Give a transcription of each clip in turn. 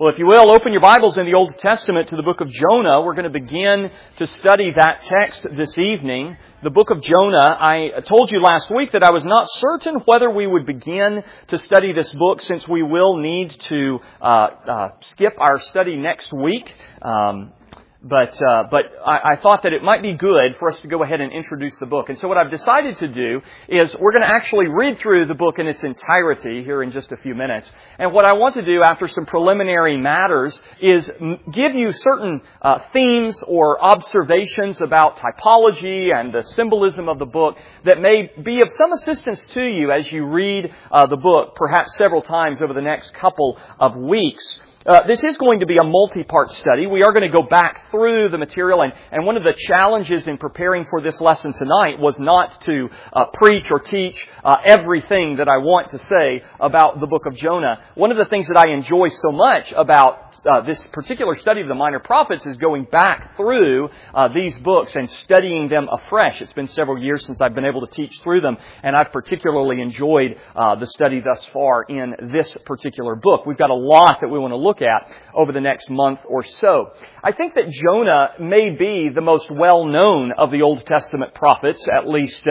Well, if you will, open your Bibles in the Old Testament to the book of Jonah. We're going to begin to study that text this evening. The book of Jonah, I told you last week that I was not certain whether we would begin to study this book since we will need to skip our study next week. But I thought that it might be good for us to go ahead and introduce the book. And so what I've decided to do is we're going to actually read through the book in its entirety here in just a few minutes. And what I want to do after some preliminary matters is give you certain themes or observations about typology and the symbolism of the book that may be of some assistance to you as you read the book, perhaps several times over the next couple of weeks. This is going to be a multi-part study. We are going to go back through the material, and one of the challenges in preparing for this lesson tonight was not to preach or teach everything that I want to say about the book of Jonah. One of the things that I enjoy so much about this particular study of the Minor Prophets is going back through these books and studying them afresh. It's been several years since I've been able to teach through them, and I've particularly enjoyed the study thus far in this particular book. We've got a lot that we want to look at over the next month or so. I think that Jonah may be the most well-known of the Old Testament prophets, at least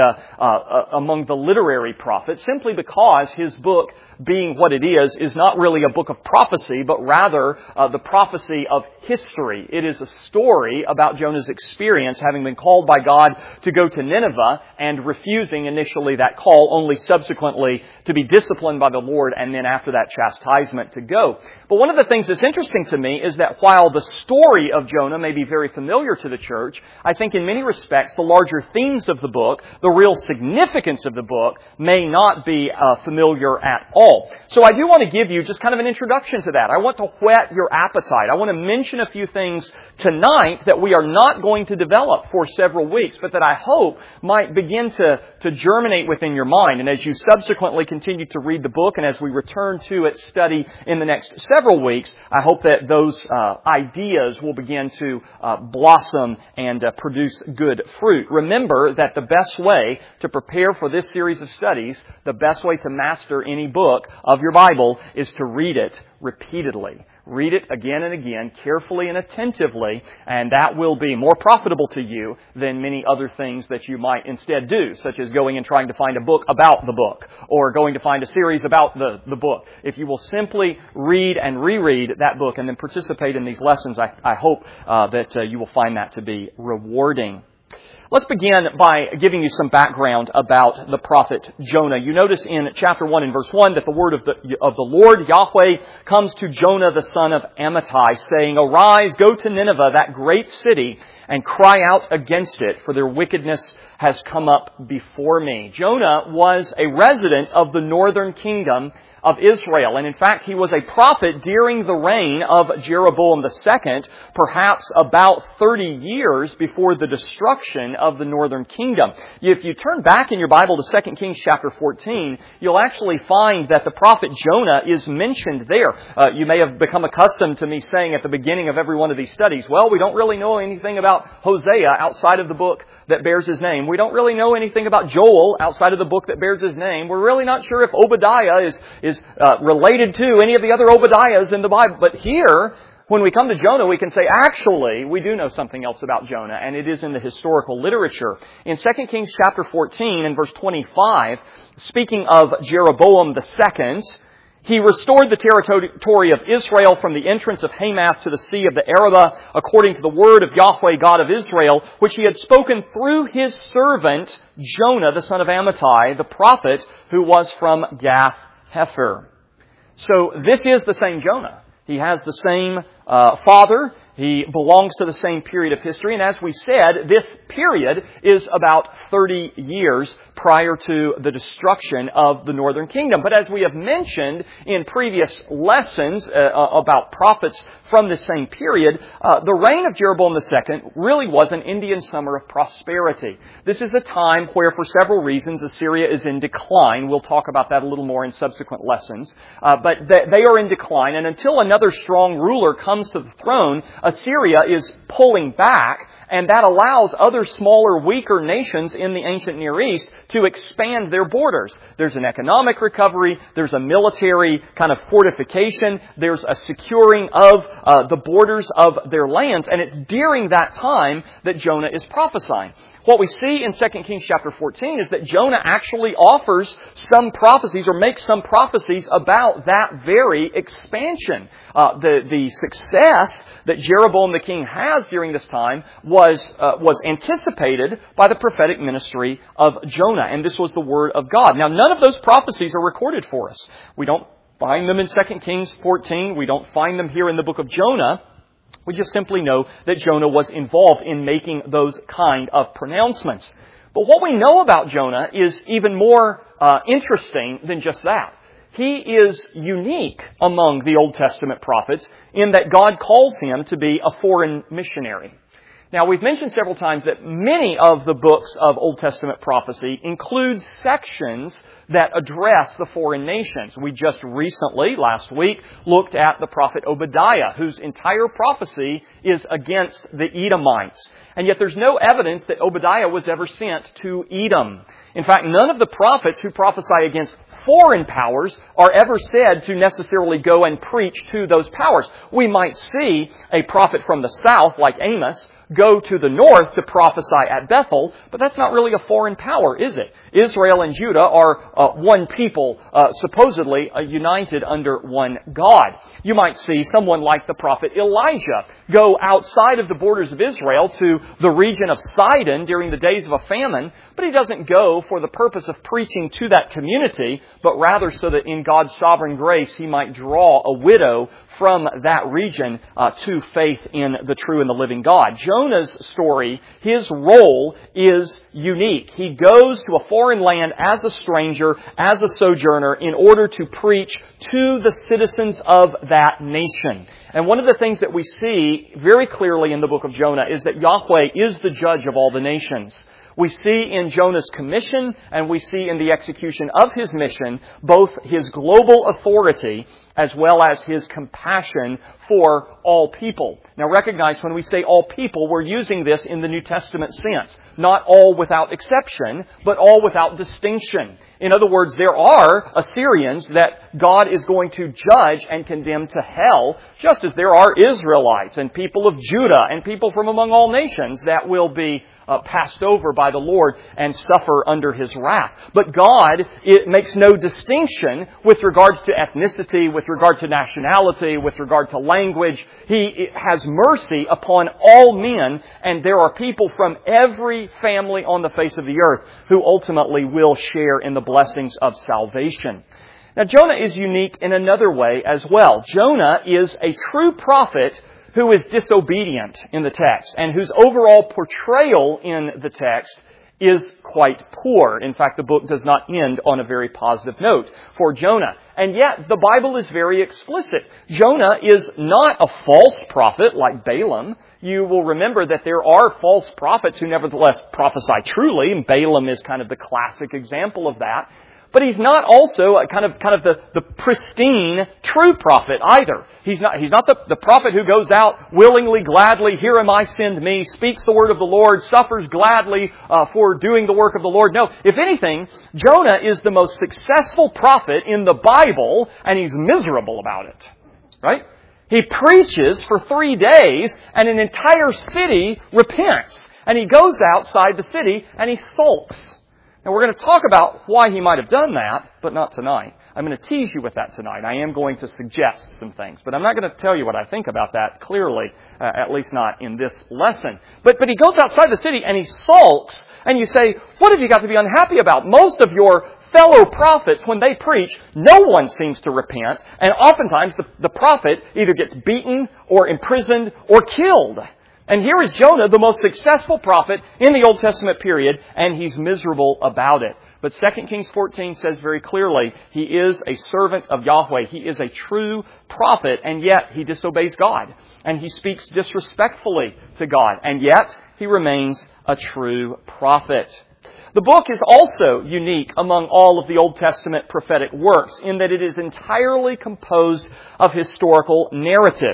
among the literary prophets, simply because his book, being what it is not really a book of prophecy, but rather the prophecy of history. It is a story about Jonah's experience having been called by God to go to Nineveh and refusing initially that call, only subsequently to be disciplined by the Lord and then after that chastisement to go. But one of the things that's interesting to me is that while the story of Jonah may be very familiar to the church, I think in many respects the larger themes of the book, the real significance of the book, may not be familiar at all. So I do want to give you just kind of an introduction to that. I want to whet your appetite. I want to mention a few things tonight that we are not going to develop for several weeks, but that I hope might begin to germinate within your mind. And as you subsequently continue to read the book and as we return to its study in the next several weeks, I hope that those ideas will begin to blossom and produce good fruit. Remember that the best way to prepare for this series of studies, the best way to master any book of your Bible is to read it repeatedly. Read it again and again, carefully and attentively, and that will be more profitable to you than many other things that you might instead do, such as going and trying to find a book about the book, or going to find a series about the book. If you will simply read and reread that book and then participate in these lessons, I hope that you will find that to be rewarding. Let's begin by giving you some background about the prophet Jonah. You notice in chapter 1 and verse 1 that the word of the Lord, Yahweh, comes to Jonah the son of Amittai, saying, "Arise, go to Nineveh, that great city, and cry out against it, for their wickedness has come up before me." Jonah was a resident of the northern kingdom of Israel. And in fact, he was a prophet during the reign of Jeroboam II, perhaps about 30 years before the destruction of the northern kingdom. If you turn back in your Bible to 2 Kings chapter 14, you'll actually find that the prophet Jonah is mentioned there. You may have become accustomed to me saying at the beginning of every one of these studies, well, we don't really know anything about Hosea outside of the book that bears his name. We don't really know anything about Joel outside of the book that bears his name. We're really not sure if Obadiah is related to any of the other Obadiahs in the Bible. But here, when we come to Jonah, we can say, actually, we do know something else about Jonah, and it is in the historical literature. In 2 Kings chapter 14 and verse 25, speaking of Jeroboam II, he restored the territory of Israel from the entrance of Hamath to the Sea of the Arabah, according to the word of Yahweh, God of Israel, which he had spoken through his servant Jonah, the son of Amittai, the prophet, who was from Gath Hepher. So this is the same Jonah. He has the same father. He belongs to the same period of history. And as we said, this period is about 30 years prior to the destruction of the northern kingdom. But as we have mentioned in previous lessons about prophets from this same period, the reign of Jeroboam II really was an Indian summer of prosperity. This is a time where, for several reasons, Assyria is in decline. We'll talk about that a little more in subsequent lessons. But they are in decline, and until another strong ruler comes to the throne, Assyria is pulling back And that allows other smaller, weaker nations in the ancient Near East to expand their borders. There's an economic recovery, there's a military kind of fortification, there's a securing of the borders of their lands, and it's during that time that Jonah is prophesying. What we see in 2 Kings chapter 14 is that Jonah actually offers some prophecies or makes some prophecies about that very expansion. The success that Jeroboam the king has during this time was anticipated by the prophetic ministry of Jonah, and this was the word of God. Now, none of those prophecies are recorded for us. We don't find them in 2 Kings 14. We don't find them here in the book of Jonah. We just simply know that Jonah was involved in making those kind of pronouncements. But what we know about Jonah is even more interesting than just that. He is unique among the Old Testament prophets in that God calls him to be a foreign missionary. Now, we've mentioned several times that many of the books of Old Testament prophecy include sections that address the foreign nations. We just recently, last week, looked at the prophet Obadiah, whose entire prophecy is against the Edomites. And yet there's no evidence that Obadiah was ever sent to Edom. In fact, none of the prophets who prophesy against foreign powers are ever said to necessarily go and preach to those powers. We might see a prophet from the south, like Amos, go to the north to prophesy at Bethel, but that's not really a foreign power, is it? Israel and Judah are one people, supposedly united under one God. You might see someone like the prophet Elijah go outside of the borders of Israel to the region of Sidon during the days of a famine, but he doesn't go for the purpose of preaching to that community, but rather so that in God's sovereign grace he might draw a widow from that region to faith in the true and the living God. Jonah's story, his role is unique. He goes to a foreign land as a stranger, as a sojourner, in order to preach to the citizens of that nation. And one of the things that we see very clearly in the book of Jonah is that Yahweh is the judge of all the nations. We see in Jonah's commission and we see in the execution of his mission both his global authority as well as his compassion for all people. Now recognize when we say all people, we're using this in the New Testament sense. Not all without exception, but all without distinction. In other words, there are Assyrians that God is going to judge and condemn to hell, just as there are Israelites and people of Judah and people from among all nations that will be passed over by the Lord and suffer under His wrath. But God, it makes no distinction with regards to ethnicity, with regard to nationality, with regard to language. He has mercy upon all men, and there are people from every family on the face of the earth who ultimately will share in the blessings of salvation. Now, Jonah is unique in another way as well. Jonah is a true prophet who is disobedient in the text and whose overall portrayal in the text is quite poor. In fact, the book does not end on a very positive note for Jonah. And yet, the Bible is very explicit. Jonah is not a false prophet like Balaam. You will remember that there are false prophets who nevertheless prophesy truly, and Balaam is kind of the classic example of that. But he's not also kind of the pristine true prophet either. He's not the prophet who goes out willingly, gladly, here am I, send me, speaks the word of the Lord, suffers gladly for doing the work of the Lord. No, if anything, Jonah is the most successful prophet in the Bible, and he's miserable about it. Right? He preaches for 3 days, and an entire city repents. And he goes outside the city, and he sulks. Now, we're going to talk about why he might have done that, but not tonight. I'm going to tease you with that tonight. I am going to suggest some things, but I'm not going to tell you what I think about that clearly, at least not in this lesson. But he goes outside the city and he sulks, and you say, what have you got to be unhappy about? Most of your fellow prophets, when they preach, no one seems to repent, and oftentimes the prophet either gets beaten or imprisoned or killed. And here is Jonah, the most successful prophet in the Old Testament period, and he's miserable about it. But 2 Kings 14 says very clearly, he is a servant of Yahweh. He is a true prophet, and yet he disobeys God. And he speaks disrespectfully to God, and yet he remains a true prophet. The book is also unique among all of the Old Testament prophetic works in that it is entirely composed of historical narrative.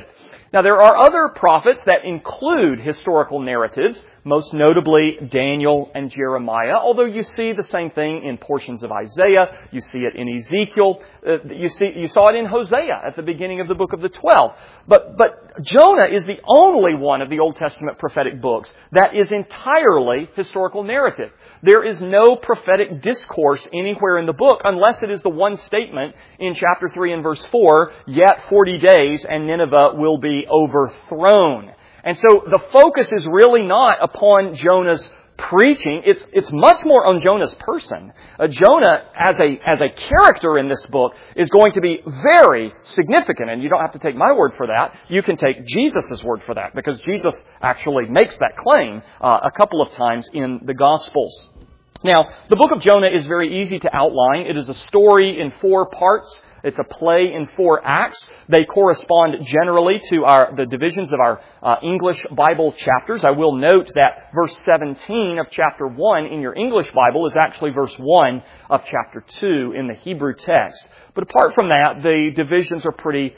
Now, there are other prophets that include historical narratives, most notably Daniel and Jeremiah, although you see the same thing in portions of Isaiah, you see it in Ezekiel, you saw it in Hosea at the beginning of the book of the 12. But Jonah is the only one of the Old Testament prophetic books that is entirely historical narrative. There is no prophetic discourse anywhere in the book unless it is the one statement in chapter 3 and verse 4, yet 40 days and Nineveh will be overthrown. And so the focus is really not upon Jonah's preaching. It's much more on Jonah's person. Jonah, as a character in this book, is going to be very significant. And you don't have to take my word for that. You can take Jesus' word for that, because Jesus actually makes that claim a couple of times in the Gospels. Now, the book of Jonah is very easy to outline. It is a story in 4 parts. It's a play in 4 acts. They correspond generally to the divisions of our English Bible chapters. I will note that verse 17 of chapter 1 in your English Bible is actually verse 1 of chapter 2 in the Hebrew text. But apart from that, the divisions are pretty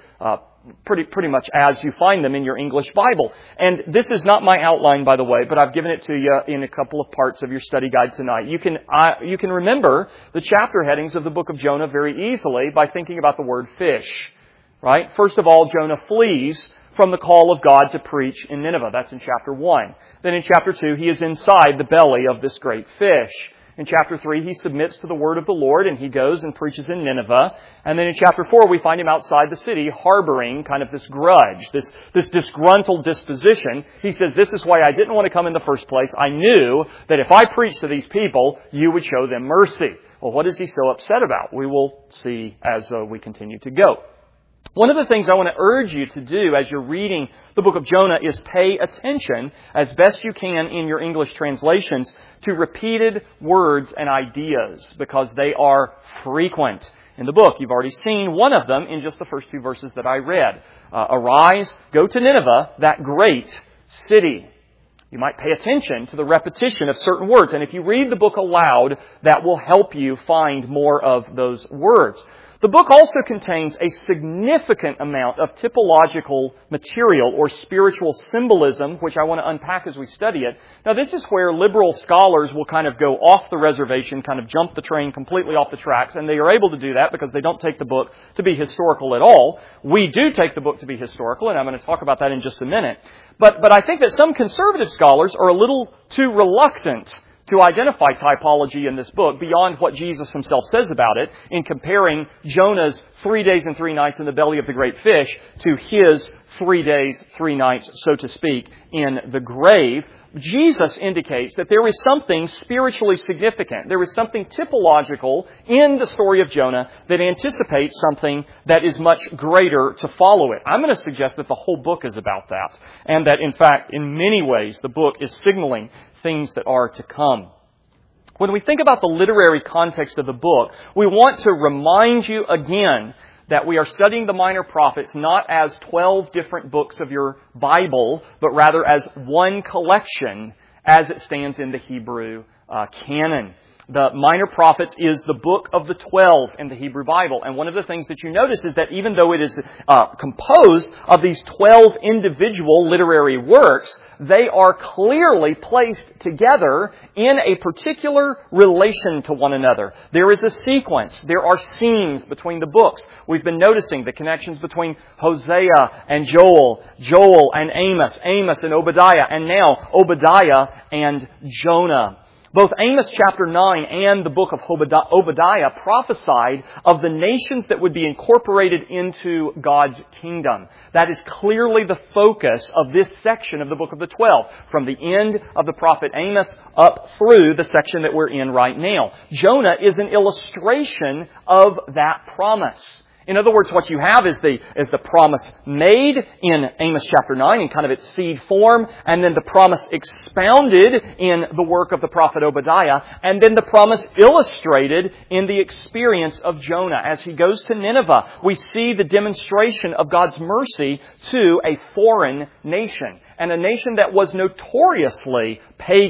much as you find them in your English Bible. And this is not my outline, by the way, but I've given it to you in a couple of parts of your study guide tonight. You can remember the chapter headings of the book of Jonah very easily by thinking about the word fish. Right? First of all, Jonah flees from the call of God to preach in Nineveh. That's in chapter 1. Then in chapter 2, he is inside the belly of this great fish. In chapter 3, he submits to the word of the Lord and he goes and preaches in Nineveh. And then in chapter 4, we find him outside the city harboring kind of this grudge, this disgruntled disposition. He says, this is why I didn't want to come in the first place. I knew that if I preached to these people, you would show them mercy. Well, what is he so upset about? We will see as we continue to go. One of the things I want to urge you to do as you're reading the book of Jonah is pay attention, as best you can in your English translations, to repeated words and ideas, because they are frequent in the book. You've already seen one of them in just the first 2 verses that I read. Arise, go to Nineveh, that great city. You might pay attention to the repetition of certain words, and if you read the book aloud, that will help you find more of those words. The book also contains a significant amount of typological material or spiritual symbolism, which I want to unpack as we study it. Now, this is where liberal scholars will kind of go off the reservation, kind of jump the train completely off the tracks, and they are able to do that because they don't take the book to be historical at all. We do take the book to be historical, and I'm going to talk about that in just a minute. But I think that some conservative scholars are a little too reluctant to identify typology in this book beyond what Jesus himself says about it in comparing Jonah's 3 days and 3 nights in the belly of the great fish to his 3 days, 3 nights, so to speak, in the grave. Jesus indicates that there is something spiritually significant. There is something typological in the story of Jonah that anticipates something that is much greater to follow it. I'm going to suggest that the whole book is about that, and that, in fact, in many ways, the book is signaling things that are to come. When we think about the literary context of the book, we want to remind you again that we are studying the Minor Prophets not as 12 different books of your Bible, but rather as one collection as it stands in the Hebrew canon. The Minor Prophets is the book of the 12 in the Hebrew Bible. And one of the things that you notice is that even though it is composed of these 12 individual literary works, they are clearly placed together in a particular relation to one another. There is a sequence. There are scenes between the books. We've been noticing the connections between Hosea and Joel, Joel and Amos, Amos and Obadiah, and now Obadiah and Jonah. Both Amos chapter 9 and the book of Obadiah prophesied of the nations that would be incorporated into God's kingdom. That is clearly the focus of this section of the book of the 12, from the end of the prophet Amos up through the section that we're in right now. Jonah is an illustration of that promise. In other words, what you have is the promise made in Amos chapter 9 in kind of its seed form, and then the promise expounded in the work of the prophet Obadiah, and then the promise illustrated in the experience of Jonah. As he goes to Nineveh, we see the demonstration of God's mercy to a foreign nation, and a nation that was notoriously pagan,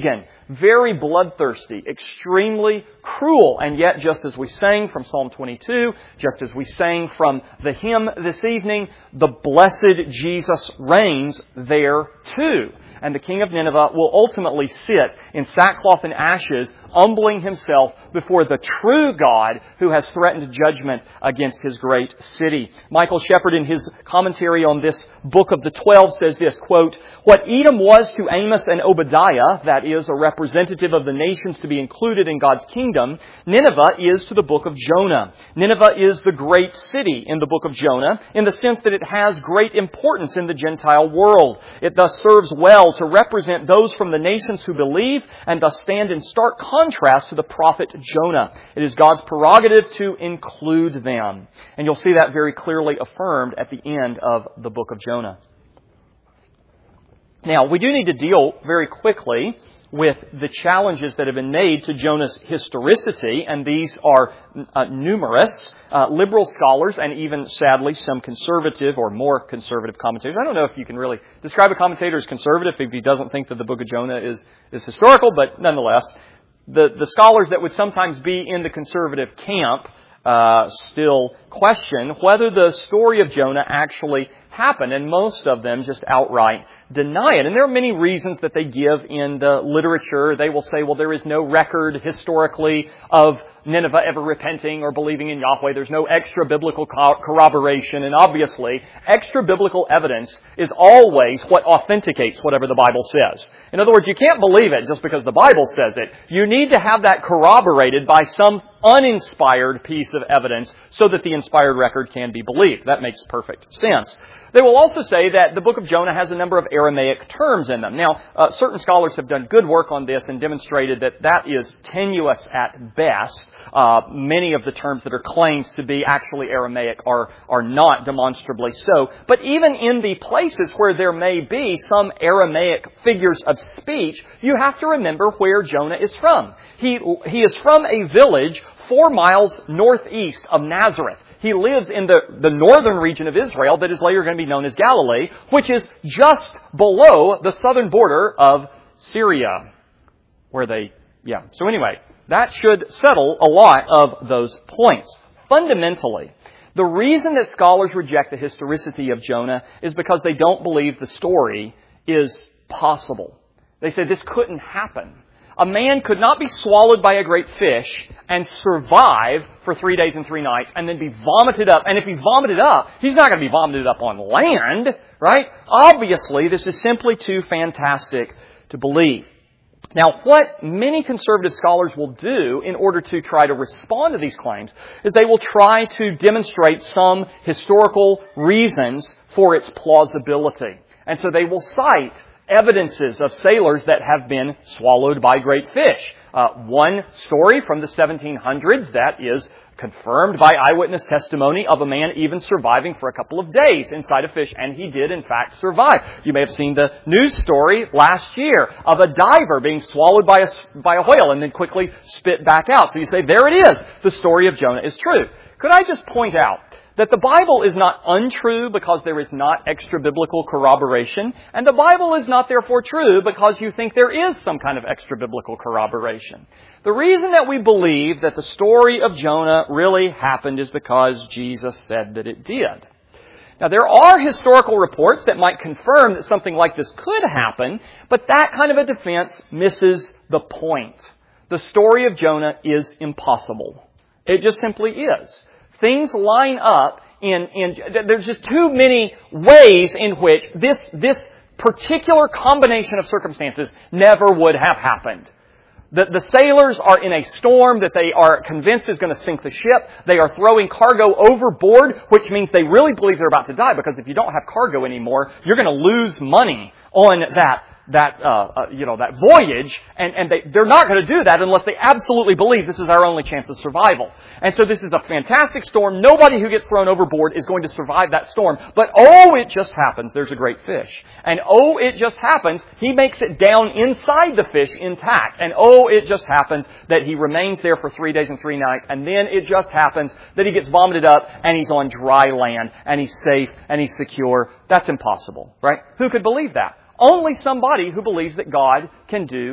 very bloodthirsty, extremely cruel. And yet, just as we sang from Psalm 22, just as we sang from the hymn this evening, the blessed Jesus reigns there too. And the king of Nineveh will ultimately sit in sackcloth and ashes, humbling himself before the true God who has threatened judgment against His great city. Michael Shepherd, in his commentary on this book of the 12, says this, quote, "What Edom was to Amos and Obadiah, that is, a representative of the nations to be included in God's kingdom, Nineveh is to the book of Jonah. Nineveh is the great city in the book of Jonah, in the sense that it has great importance in the Gentile world. It thus serves well to represent those from the nations who believe, and thus stand in stark contrast to the prophet Jonah. It is God's prerogative to include them." And you'll see that very clearly affirmed at the end of the book of Jonah. Now, we do need to deal very quickly with the challenges that have been made to Jonah's historicity, and these are numerous. Liberal scholars, and even, sadly, some conservative or more conservative commentators. I don't know if you can really describe a commentator as conservative if he doesn't think that the book of Jonah is historical, but nonetheless, the scholars that would sometimes be in the conservative camp still question whether the story of Jonah actually happened, and most of them just outright deny it. And there are many reasons that they give in the literature. They will say, well, there is no record historically of Nineveh ever repenting or believing in Yahweh. There's no extra-biblical corroboration. And obviously, extra-biblical evidence is always what authenticates whatever the Bible says. In other words, you can't believe it just because the Bible says it. You need to have that corroborated by some uninspired piece of evidence so that the inspired record can be believed. That makes perfect sense. They will also say that the book of Jonah has a number of Aramaic terms in them. Now, certain scholars have done good work on this and demonstrated that that is tenuous at best. Many of the terms that are claimed to be actually Aramaic are not demonstrably so. But even in the places where there may be some Aramaic figures of speech, you have to remember where Jonah is from. He is from a village 4 miles northeast of Nazareth. He lives in the northern region of Israel that is later going to be known as Galilee, which is just below the southern border of Syria. So anyway, that should settle a lot of those points. Fundamentally, the reason that scholars reject the historicity of Jonah is because they don't believe the story is possible. They say this couldn't happen. A man could not be swallowed by a great fish and survive for 3 days and 3 nights and then be vomited up. And if he's vomited up, he's not going to be vomited up on land, right? Obviously, this is simply too fantastic to believe. Now, what many conservative scholars will do in order to try to respond to these claims is they will try to demonstrate some historical reasons for its plausibility. And so they will cite evidences of sailors that have been swallowed by great fish. One story from the 1700s that is confirmed by eyewitness testimony of a man even surviving for a couple of days inside a fish, and he did in fact survive. You may have seen the news story last year of a diver being swallowed by a whale and then quickly spit back out. So you say, there it is. The story of Jonah is true. Could I just point out that the Bible is not untrue because there is not extra-biblical corroboration, and the Bible is not therefore true because you think there is some kind of extra-biblical corroboration. The reason that we believe that the story of Jonah really happened is because Jesus said that it did. Now, there are historical reports that might confirm that something like this could happen, but that kind of a defense misses the point. The story of Jonah is impossible. It just simply is. Things line up there's just too many ways in which this particular combination of circumstances never would have happened. The sailors are in a storm that they are convinced is going to sink the ship. They are throwing cargo overboard, which means they really believe they're about to die, because if you don't have cargo anymore, you're going to lose money on that voyage, and they're not going to do that unless they absolutely believe this is our only chance of survival. And so this is a fantastic storm. Nobody who gets thrown overboard is going to survive that storm. But it just happens there's a great fish. And it just happens he makes it down inside the fish intact. And it just happens that he remains there for 3 days and 3 nights. And then it just happens that he gets vomited up and he's on dry land and he's safe and he's secure. That's impossible, right? Who could believe that? Only somebody who believes that God can do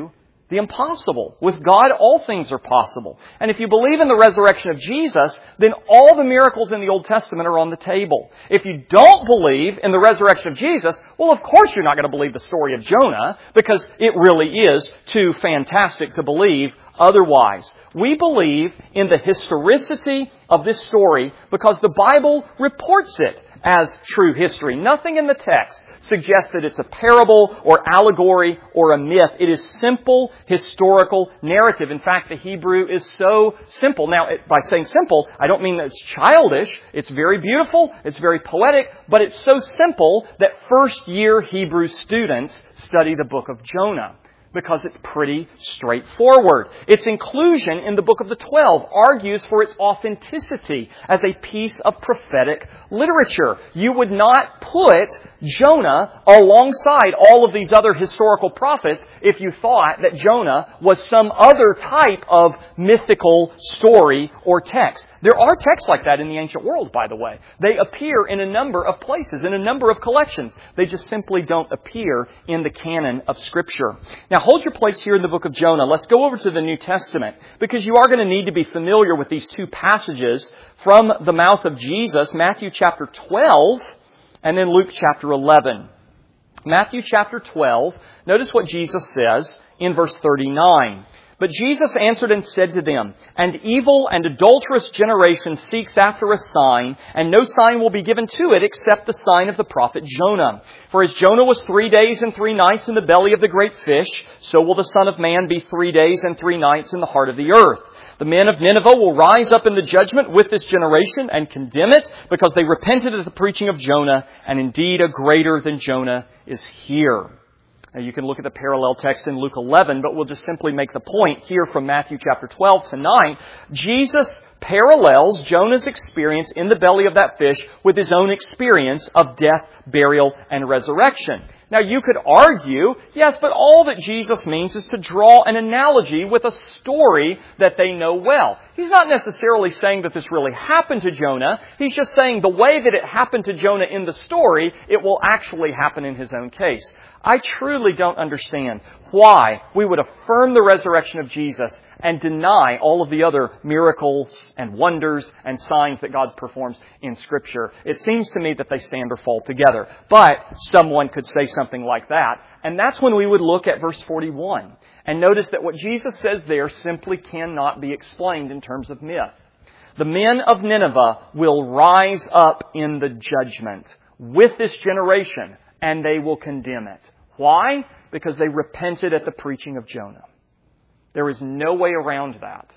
the impossible. With God, all things are possible. And if you believe in the resurrection of Jesus, then all the miracles in the Old Testament are on the table. If you don't believe in the resurrection of Jesus, well, of course you're not going to believe the story of Jonah, because it really is too fantastic to believe otherwise. We believe in the historicity of this story because the Bible reports it as true history. Nothing in the text suggests that it's a parable or allegory or a myth. It is simple historical narrative. In fact, the Hebrew is so simple. Now, by saying simple, I don't mean that it's childish. It's very beautiful. It's very poetic. But it's so simple that first-year Hebrew students study the book of Jonah, because it's pretty straightforward. Its inclusion in the book of the 12 argues for its authenticity as a piece of prophetic literature. You would not put Jonah alongside all of these other historical prophets if you thought that Jonah was some other type of mythical story or text. There are texts like that in the ancient world, by the way. They appear in a number of places, in a number of collections. They just simply don't appear in the canon of Scripture. Now, hold your place here in the book of Jonah. Let's go over to the New Testament, because you are going to need to be familiar with these two passages from the mouth of Jesus, Matthew chapter 12 and then Luke chapter 11. Matthew chapter 12, notice what Jesus says in verse 39. But Jesus answered and said to them, An evil and adulterous generation seeks after a sign, and no sign will be given to it except the sign of the prophet Jonah. For as Jonah was 3 days and 3 nights in the belly of the great fish, so will the Son of Man be 3 days and 3 nights in the heart of the earth. The men of Nineveh will rise up in the judgment with this generation and condemn it, because they repented at the preaching of Jonah, and indeed a greater than Jonah is here. Now, you can look at the parallel text in Luke 11, but we'll just simply make the point here from Matthew chapter 12 tonight. Jesus parallels Jonah's experience in the belly of that fish with his own experience of death, burial, and resurrection. Now, you could argue, yes, but all that Jesus means is to draw an analogy with a story that they know well. He's not necessarily saying that this really happened to Jonah. He's just saying the way that it happened to Jonah in the story, it will actually happen in his own case. I truly don't understand why we would affirm the resurrection of Jesus and deny all of the other miracles and wonders and signs that God performs in Scripture. It seems to me that they stand or fall together. But someone could say something like that, and that's when we would look at verse 41 and notice that what Jesus says there simply cannot be explained in terms of myth. The men of Nineveh will rise up in the judgment with this generation, and they will condemn it. Why? Because they repented at the preaching of Jonah. There is no way around that.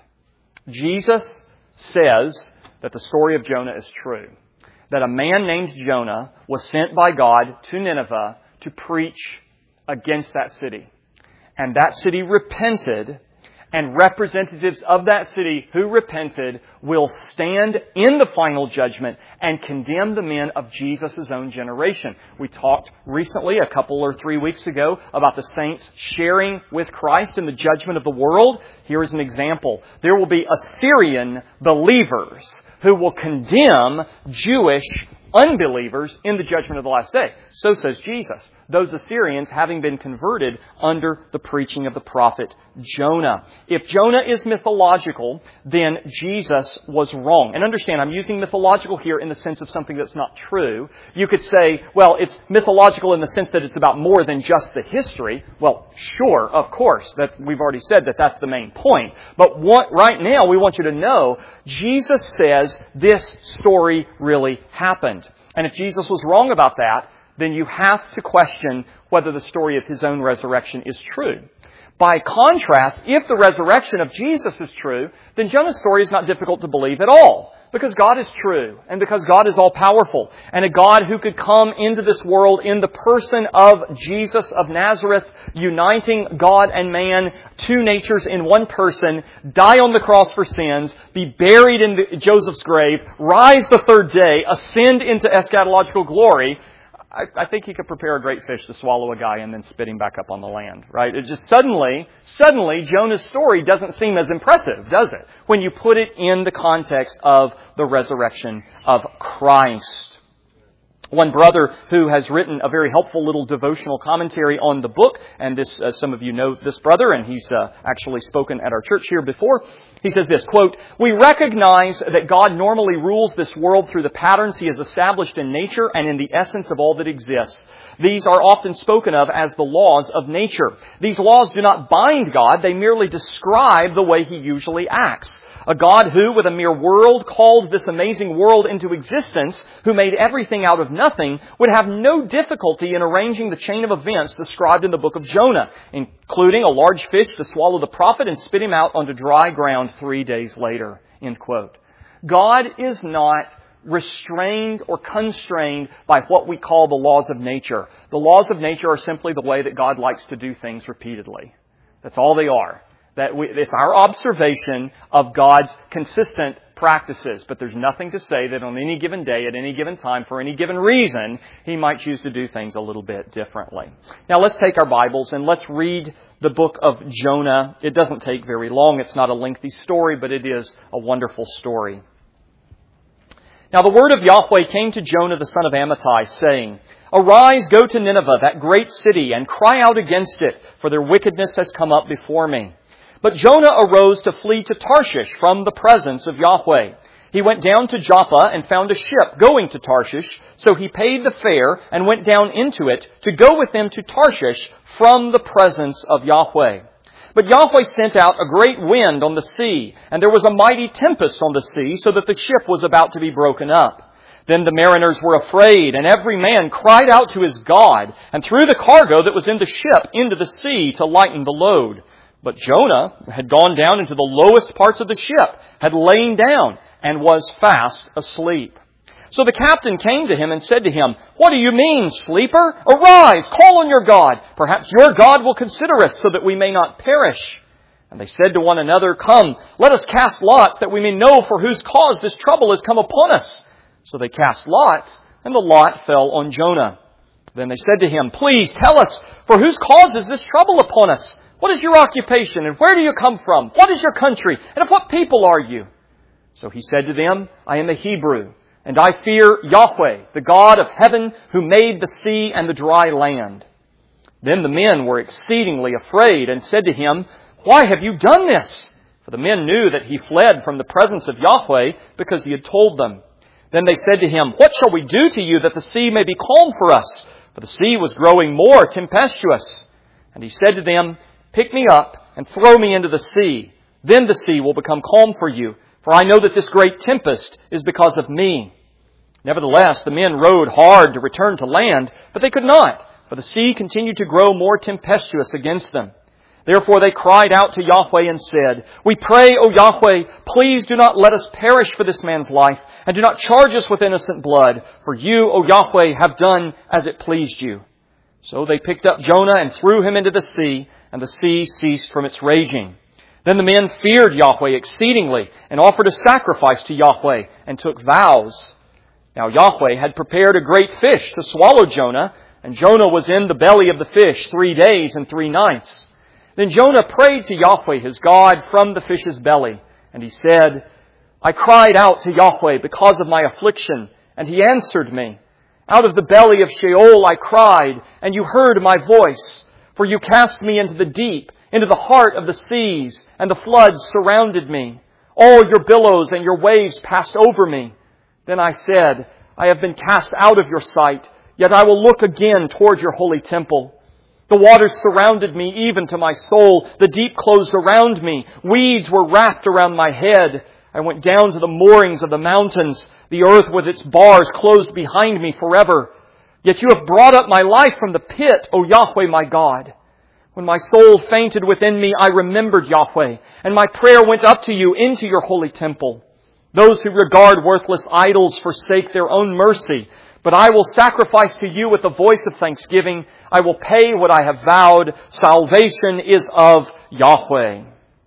Jesus says that the story of Jonah is true. That a man named Jonah was sent by God to Nineveh to preach against that city. And that city repented, and representatives of that city who repented will stand in the final judgment and condemn the men of Jesus' own generation. We talked recently, a couple or 3 weeks ago, about the saints sharing with Christ in the judgment of the world. Here is an example. There will be Assyrian believers who will condemn Jewish unbelievers in the judgment of the last day. So says Jesus. Those Assyrians having been converted under the preaching of the prophet Jonah. If Jonah is mythological, then Jesus was wrong. And understand, I'm using mythological here in the sense of something that's not true. You could say, well, it's mythological in the sense that it's about more than just the history. Well, sure, of course, that we've already said that that's the main point. But right now, we want you to know, Jesus says this story really happened. And if Jesus was wrong about that, then you have to question whether the story of His own resurrection is true. By contrast, if the resurrection of Jesus is true, then Jonah's story is not difficult to believe at all. Because God is true, and because God is all-powerful, and a God who could come into this world in the person of Jesus of Nazareth, uniting God and man, two natures in one person, die on the cross for sins, be buried in Joseph's grave, rise the third day, ascend into eschatological glory. I think He could prepare a great fish to swallow a guy and then spit him back up on the land, right? It just suddenly, Jonah's story doesn't seem as impressive, does it? When you put it in the context of the resurrection of Christ. One brother who has written a very helpful little devotional commentary on the book, and this, some of you know this brother, and he's actually spoken at our church here before. He says this, quote, "We recognize that God normally rules this world through the patterns He has established in nature and in the essence of all that exists. These are often spoken of as the laws of nature. These laws do not bind God, they merely describe the way He usually acts. A God who, with a mere world, called this amazing world into existence, who made everything out of nothing, would have no difficulty in arranging the chain of events described in the book of Jonah, including a large fish to swallow the prophet and spit him out onto dry ground 3 days later." End quote. God is not restrained or constrained by what we call the laws of nature. The laws of nature are simply the way that God likes to do things repeatedly. That's all they are. It's our observation of God's consistent practices. But there's nothing to say that on any given day, at any given time, for any given reason, He might choose to do things a little bit differently. Now let's take our Bibles and let's read the book of Jonah. It doesn't take very long. It's not a lengthy story, but it is a wonderful story. Now the word of Yahweh came to Jonah the son of Amittai, saying, "Arise, go to Nineveh, that great city, and cry out against it, for their wickedness has come up before me." But Jonah arose to flee to Tarshish from the presence of Yahweh. He went down to Joppa and found a ship going to Tarshish, so he paid the fare and went down into it to go with them to Tarshish from the presence of Yahweh. But Yahweh sent out a great wind on the sea, and there was a mighty tempest on the sea, so that the ship was about to be broken up. Then the mariners were afraid, and every man cried out to his God, and threw the cargo that was in the ship into the sea to lighten the load. But Jonah had gone down into the lowest parts of the ship, had lain down, and was fast asleep. So the captain came to him and said to him, "What do you mean, sleeper? Arise, call on your God. Perhaps your God will consider us so that we may not perish." And they said to one another, "Come, let us cast lots that we may know for whose cause this trouble has come upon us." So they cast lots, and the lot fell on Jonah. Then they said to him, "Please tell us, for whose cause is this trouble upon us? What is your occupation, and where do you come from? What is your country, and of what people are you?" So he said to them, "I am a Hebrew, and I fear Yahweh, the God of heaven, who made the sea and the dry land." Then the men were exceedingly afraid, and said to him, "Why have you done this?" For the men knew that he fled from the presence of Yahweh, because he had told them. Then they said to him, "What shall we do to you that the sea may be calm for us?" For the sea was growing more tempestuous. And he said to them, "Pick me up and throw me into the sea. Then the sea will become calm for you, for I know that this great tempest is because of me." Nevertheless, the men rowed hard to return to land, but they could not, for the sea continued to grow more tempestuous against them. Therefore they cried out to Yahweh and said, "We pray, O Yahweh, please do not let us perish for this man's life, and do not charge us with innocent blood, for you, O Yahweh, have done as it pleased you." So they picked up Jonah and threw him into the sea, and the sea ceased from its raging. Then the men feared Yahweh exceedingly, and offered a sacrifice to Yahweh, and took vows. Now Yahweh had prepared a great fish to swallow Jonah, and Jonah was in the belly of the fish 3 days and 3 nights. Then Jonah prayed to Yahweh his God from the fish's belly, and he said, "I cried out to Yahweh because of my affliction, and He answered me. Out of the belly of Sheol I cried, and you heard my voice. For you cast me into the deep, into the heart of the seas, and the floods surrounded me. All your billows and your waves passed over me. Then I said, I have been cast out of your sight, yet I will look again toward your holy temple. The waters surrounded me even to my soul. The deep closed around me. Weeds were wrapped around my head. I went down to the moorings of the mountains. The earth with its bars closed behind me forever. Yet you have brought up my life from the pit, O Yahweh my God. When my soul fainted within me, I remembered Yahweh, and my prayer went up to you into your holy temple. Those who regard worthless idols forsake their own mercy, but I will sacrifice to you with the voice of thanksgiving. I will pay what I have vowed. Salvation is of Yahweh."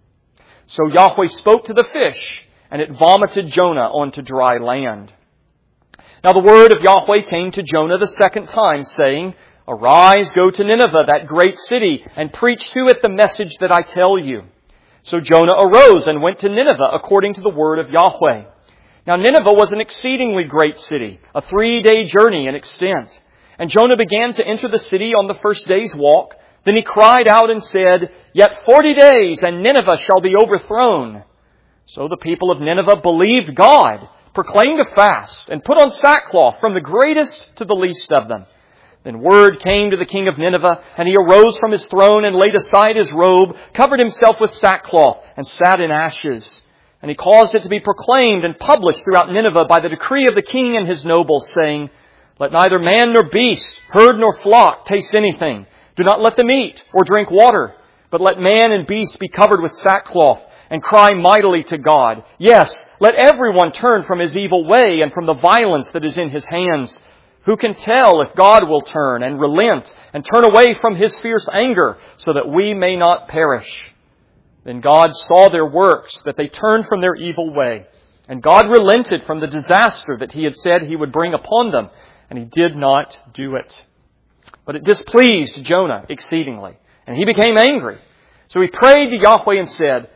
So Yahweh spoke to the fish, and it vomited Jonah onto dry land. Now the word of Yahweh came to Jonah the second time, saying, "Arise, go to Nineveh, that great city, and preach to it the message that I tell you." So Jonah arose and went to Nineveh according to the word of Yahweh. Now Nineveh was an exceedingly great city, a 3-day journey in extent. And Jonah began to enter the city on the first day's walk. Then he cried out and said, "Yet 40 days, and Nineveh shall be overthrown." So the people of Nineveh believed God, proclaimed a fast, and put on sackcloth from the greatest to the least of them. Then word came to the king of Nineveh, and he arose from his throne and laid aside his robe, covered himself with sackcloth, and sat in ashes. And he caused it to be proclaimed and published throughout Nineveh by the decree of the king and his nobles, saying, "Let neither man nor beast, herd nor flock taste anything. Do not let them eat or drink water, but let man and beast be covered with sackcloth and cry mightily to God. Yes, let everyone turn from his evil way and from the violence that is in his hands. Who can tell if God will turn and relent and turn away from His fierce anger so that we may not perish?" Then God saw their works, that they turned from their evil way. And God relented from the disaster that He had said He would bring upon them, and He did not do it. But it displeased Jonah exceedingly, and he became angry. So he prayed to Yahweh and said,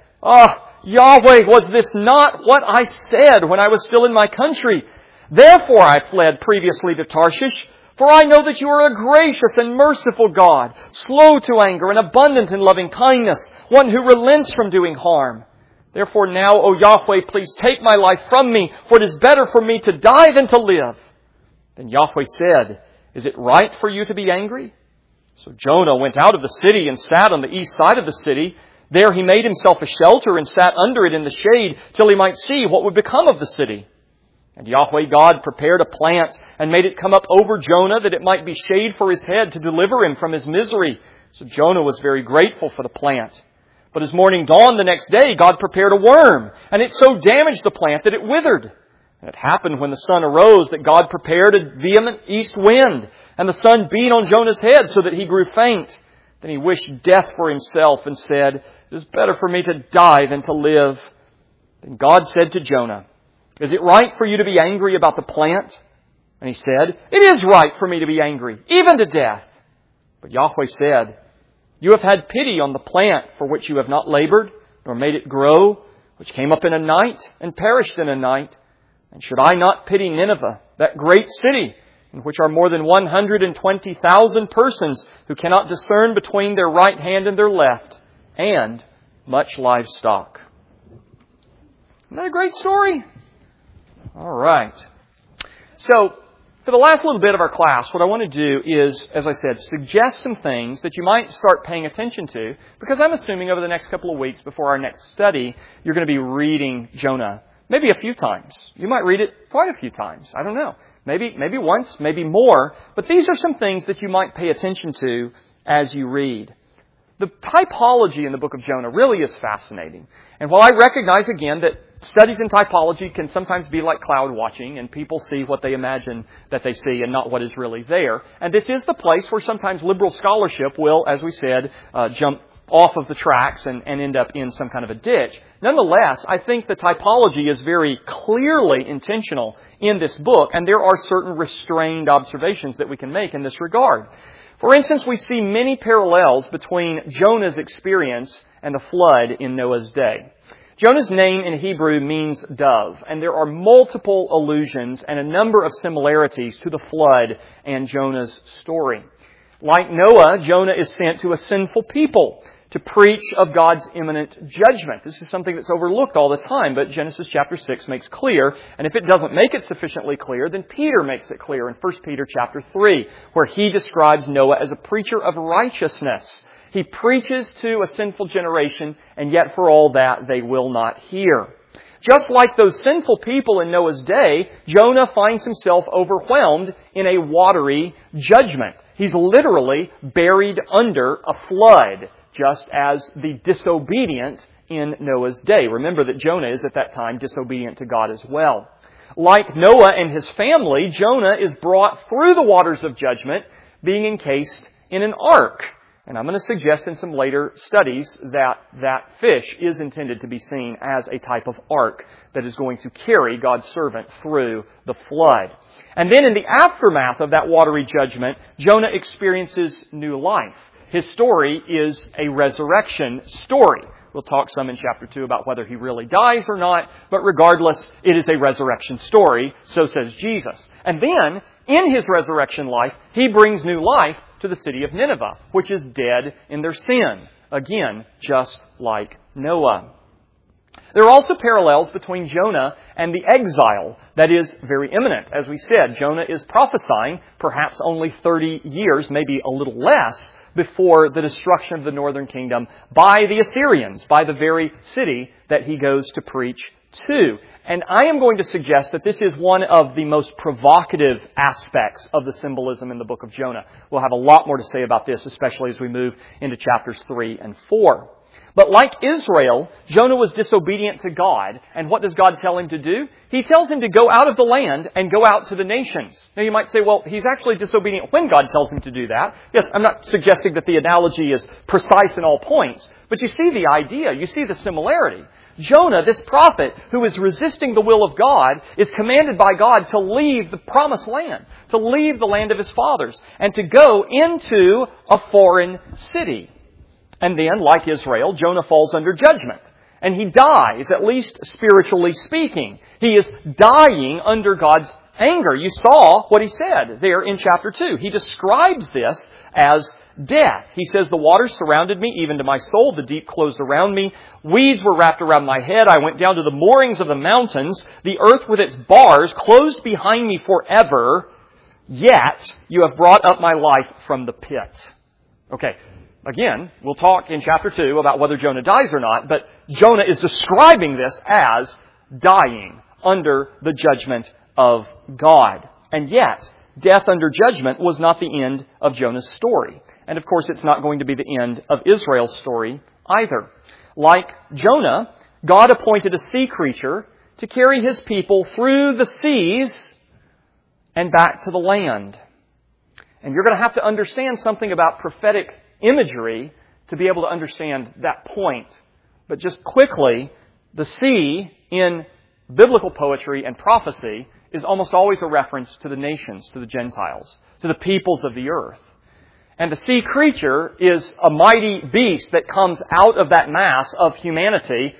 Yahweh, was this not what I said when I was still in my country? Therefore I fled previously to Tarshish, for I know that you are a gracious and merciful God, slow to anger and abundant in loving kindness, one who relents from doing harm. Therefore now, O Yahweh, please take my life from me, for it is better for me to die than to live. Then Yahweh said, "Is it right for you to be angry?" So Jonah went out of the city and sat on the east side of the city. There he made himself a shelter and sat under it in the shade till he might see what would become of the city. And Yahweh God prepared a plant and made it come up over Jonah that it might be shade for his head to deliver him from his misery. So Jonah was very grateful for the plant. But as morning dawned the next day, God prepared a worm, and it so damaged the plant that it withered. And it happened when the sun arose that God prepared a vehement east wind, and the sun beat on Jonah's head so that he grew faint. Then he wished death for himself and said, "It is better for me to die than to live." Then God said to Jonah, "Is it right for you to be angry about the plant?" And he said, "It is right for me to be angry, even to death." But Yahweh said, "You have had pity on the plant for which you have not labored, nor made it grow, which came up in a night and perished in a night. And should I not pity Nineveh, that great city, in which are more than 120,000 persons who cannot discern between their right hand and their left, and much livestock?" Isn't that a great story? All right. So, for the last little bit of our class, what I want to do is, as I said, suggest some things that you might start paying attention to, because I'm assuming over the next couple of weeks before our next study, you're going to be reading Jonah maybe a few times. You might read it quite a few times. I don't know. Maybe once, maybe more. But these are some things that you might pay attention to as you read. The typology in the book of Jonah really is fascinating. And while I recognize again that studies in typology can sometimes be like cloud watching, and people see what they imagine that they see and not what is really there. And this is the place where sometimes liberal scholarship will, as we said, jump off of the tracks and end up in some kind of a ditch. Nonetheless, I think the typology is very clearly intentional in this book, and there are certain restrained observations that we can make in this regard. For instance, we see many parallels between Jonah's experience and the flood in Noah's day. Jonah's name in Hebrew means dove, and there are multiple allusions and a number of similarities to the flood and Jonah's story. Like Noah, Jonah is sent to a sinful people to preach of God's imminent judgment. This is something that's overlooked all the time, but Genesis chapter 6 makes clear, and if it doesn't make it sufficiently clear, then Peter makes it clear in 1 Peter chapter 3, where he describes Noah as a preacher of righteousness. He preaches to a sinful generation, and yet for all that, they will not hear. Just like those sinful people in Noah's day, Jonah finds himself overwhelmed in a watery judgment. He's literally buried under a flood, just as the disobedient in Noah's day. Remember that Jonah is at that time disobedient to God as well. Like Noah and his family, Jonah is brought through the waters of judgment, being encased in an ark. And I'm going to suggest in some later studies that fish is intended to be seen as a type of ark that is going to carry God's servant through the flood. And then in the aftermath of that watery judgment, Jonah experiences new life. His story is a resurrection story. We'll talk some in chapter 2 about whether he really dies or not. But regardless, it is a resurrection story. So says Jesus. And then, in his resurrection life, he brings new life to the city of Nineveh, which is dead in their sin. Again, just like Noah. There are also parallels between Jonah and the exile that is very imminent. As we said, Jonah is prophesying perhaps only 30 years, maybe a little less, before the destruction of the northern kingdom by the Assyrians, by the very city that he goes to preach to. And I am going to suggest that this is one of the most provocative aspects of the symbolism in the book of Jonah. We'll have a lot more to say about this, especially as we move into chapters 3 and 4. But like Israel, Jonah was disobedient to God. And what does God tell him to do? He tells him to go out of the land and go out to the nations. Now you might say, well, he's actually disobedient when God tells him to do that. Yes, I'm not suggesting that the analogy is precise in all points. But you see the idea. You see the similarity. Jonah, this prophet who is resisting the will of God, is commanded by God to leave the promised land, to leave the land of his fathers, and to go into a foreign city. And then, like Israel, Jonah falls under judgment. And he dies, at least spiritually speaking. He is dying under God's anger. You saw what he said there in chapter 2. He describes this as death. He says, the waters surrounded me, even to my soul. The deep closed around me. Weeds were wrapped around my head. I went down to the moorings of the mountains. The earth with its bars closed behind me forever. Yet you have brought up my life from the pit. Okay. Again, we'll talk in chapter 2 about whether Jonah dies or not, but Jonah is describing this as dying under the judgment of God. And yet, death under judgment was not the end of Jonah's story. And of course, it's not going to be the end of Israel's story either. Like Jonah, God appointed a sea creature to carry his people through the seas and back to the land. And you're going to have to understand something about prophetic imagery to be able to understand that point. But just quickly, the sea in biblical poetry and prophecy is almost always a reference to the nations, to the Gentiles, to the peoples of the earth. And the sea creature is a mighty beast that comes out of that mass of humanity,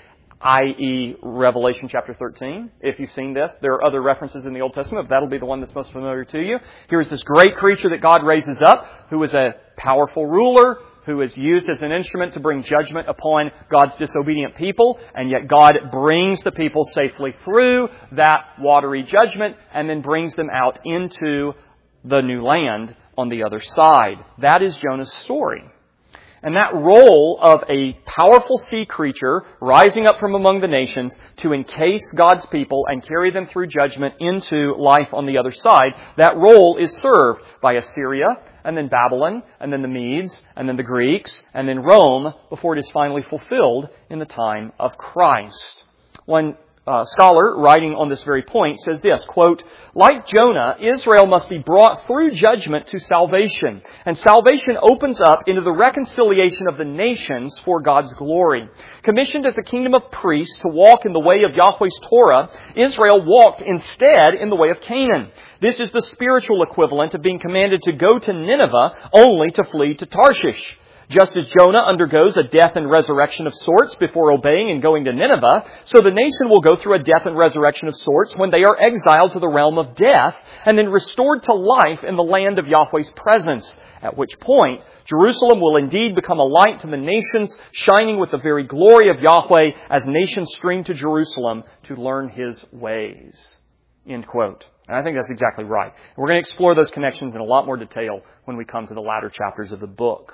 i.e. Revelation chapter 13. If you've seen this, there are other references in the Old Testament, but that'll be the one that's most familiar to you. Here is this great creature that God raises up, who is a powerful ruler, who is used as an instrument to bring judgment upon God's disobedient people, and yet God brings the people safely through that watery judgment and then brings them out into the new land on the other side. That is Jonah's story. And that role of a powerful sea creature rising up from among the nations to encase God's people and carry them through judgment into life on the other side, that role is served by Assyria, and then Babylon, and then the Medes, and then the Greeks, and then Rome, before it is finally fulfilled in the time of Christ. One scholar, writing on this very point, says this, quote, like Jonah, Israel must be brought through judgment to salvation. And salvation opens up into the reconciliation of the nations for God's glory. Commissioned as a kingdom of priests to walk in the way of Yahweh's Torah, Israel walked instead in the way of Canaan. This is the spiritual equivalent of being commanded to go to Nineveh only to flee to Tarshish. Just as Jonah undergoes a death and resurrection of sorts before obeying and going to Nineveh, so the nation will go through a death and resurrection of sorts when they are exiled to the realm of death and then restored to life in the land of Yahweh's presence. At which point, Jerusalem will indeed become a light to the nations, shining with the very glory of Yahweh as nations stream to Jerusalem to learn His ways. End quote. And I think that's exactly right. We're going to explore those connections in a lot more detail when we come to the latter chapters of the book.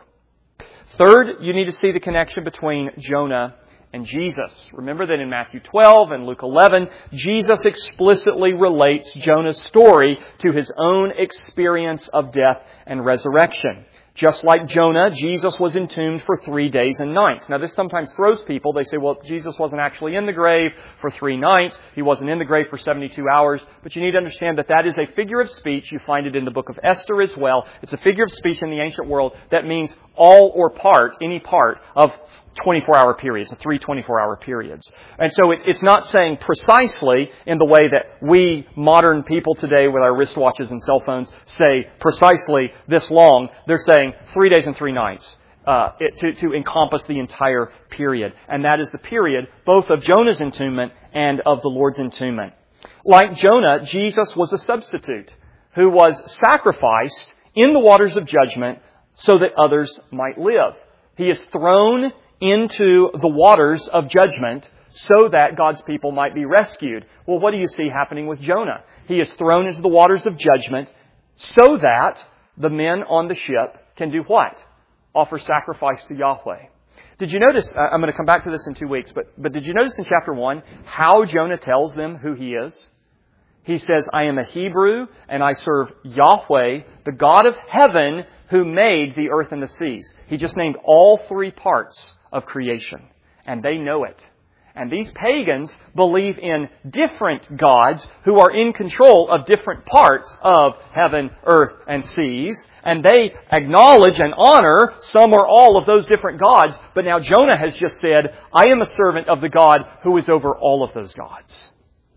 Third, you need to see the connection between Jonah and Jesus. Remember that in Matthew 12 and Luke 11, Jesus explicitly relates Jonah's story to his own experience of death and resurrection. Just like Jonah, Jesus was entombed for 3 days and nights. Now, this sometimes throws people. They say, well, Jesus wasn't actually in the grave for 3 nights. He wasn't in the grave for 72 hours. But you need to understand that that is a figure of speech. You find it in the book of Esther as well. It's a figure of speech in the ancient world that means all or part, any part of 24-hour periods, 3 24-hour periods. And so it's not saying precisely in the way that we modern people today with our wristwatches and cell phones say precisely this long. They're saying 3 days and 3 nights. to encompass the entire period. And that is the period both of Jonah's entombment and of the Lord's entombment. Like Jonah, Jesus was a substitute who was sacrificed in the waters of judgment so that others might live. He is thrown into the waters of judgment so that God's people might be rescued. Well, what do you see happening with Jonah? He is thrown into the waters of judgment so that the men on the ship can do what? Offer sacrifice to Yahweh. Did you notice, I'm going to come back to this in 2 weeks, but did you notice in chapter 1 how Jonah tells them who he is? He says, I am a Hebrew and I serve Yahweh, the God of heaven who made the earth and the seas. He just named all 3 parts of creation, and they know it. And these pagans believe in different gods who are in control of different parts of heaven, earth, and seas. And they acknowledge and honor some or all of those different gods. But now Jonah has just said, I am a servant of the God who is over all of those gods.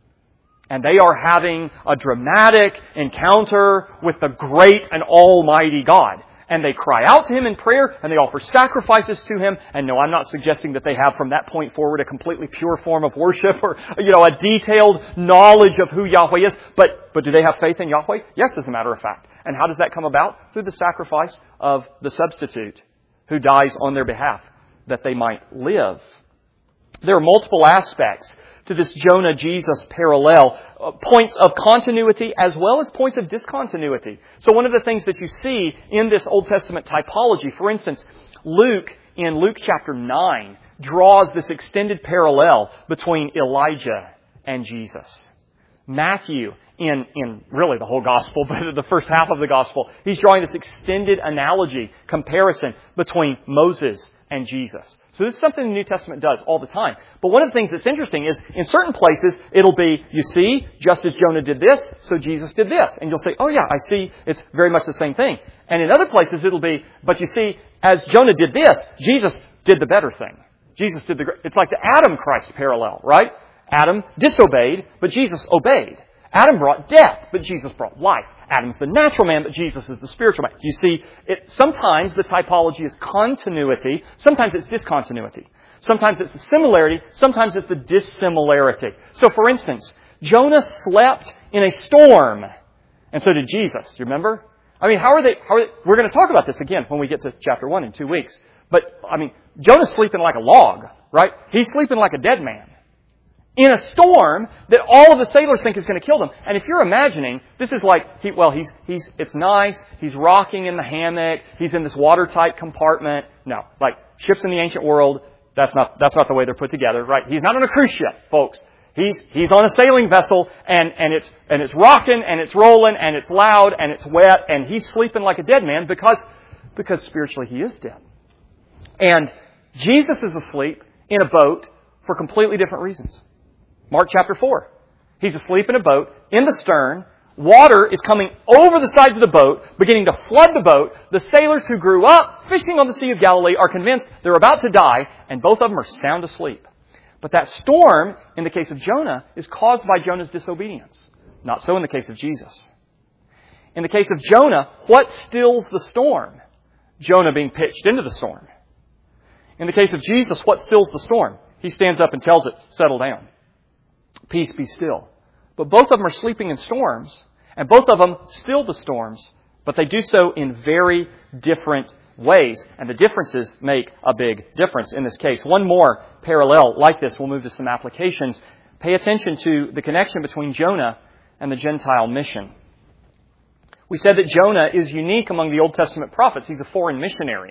And they are having a dramatic encounter with the great and almighty God. And they cry out to Him in prayer, and they offer sacrifices to Him. And no, I'm not suggesting that they have from that point forward a completely pure form of worship or, a detailed knowledge of who Yahweh is. But do they have faith in Yahweh? Yes, as a matter of fact. And how does that come about? Through the sacrifice of the substitute who dies on their behalf that they might live. There are multiple aspects to this Jonah-Jesus parallel, points of continuity as well as points of discontinuity. So one of the things that you see in this Old Testament typology, for instance, Luke, in Luke chapter 9, draws this extended parallel between Elijah and Jesus. Matthew, in really the whole Gospel, but the first half of the Gospel, he's drawing this extended analogy, comparison between Moses and Jesus. So this is something the New Testament does all the time. But one of the things that's interesting is in certain places it'll be, you see, just as Jonah did this, so Jesus did this. And you'll say, oh yeah, I see, it's very much the same thing. And in other places it'll be, but you see, as Jonah did this, Jesus did the better thing. It's like the Adam-Christ parallel, right? Adam disobeyed, but Jesus obeyed. Adam brought death, but Jesus brought life. Adam's the natural man, but Jesus is the spiritual man. You see, sometimes the typology is continuity, sometimes it's discontinuity. Sometimes it's the similarity, sometimes it's the dissimilarity. So for instance, Jonah slept in a storm, and so did Jesus. You remember? I mean, how are they? We're going to talk about this again when we get to chapter 1 in 2 weeks. But, Jonah's sleeping like a log, right? He's sleeping like a dead man. In a storm that all of the sailors think is going to kill them. And if you're imagining, this is like, it's nice, he's rocking in the hammock, he's in this watertight compartment. No, like ships in the ancient world, that's not the way they're put together, right? He's not on a cruise ship, folks. He's on a sailing vessel and it's rocking and it's rolling and it's loud and it's wet and he's sleeping like a dead man because spiritually he is dead. And Jesus is asleep in a boat for completely different reasons. Mark chapter 4. He's asleep in a boat, in the stern. Water is coming over the sides of the boat, beginning to flood the boat. The sailors who grew up fishing on the Sea of Galilee are convinced they're about to die, and both of them are sound asleep. But that storm, in the case of Jonah, is caused by Jonah's disobedience. Not so in the case of Jesus. In the case of Jonah, what stills the storm? Jonah being pitched into the storm. In the case of Jesus, what stills the storm? He stands up and tells it, settle down. Peace be still. But both of them are sleeping in storms, and both of them still the storms, but they do so in very different ways, and the differences make a big difference in this case. One more parallel like this, we'll move to some applications. Pay attention to the connection between Jonah and the Gentile mission. We said that Jonah is unique among the Old Testament prophets. He's a foreign missionary.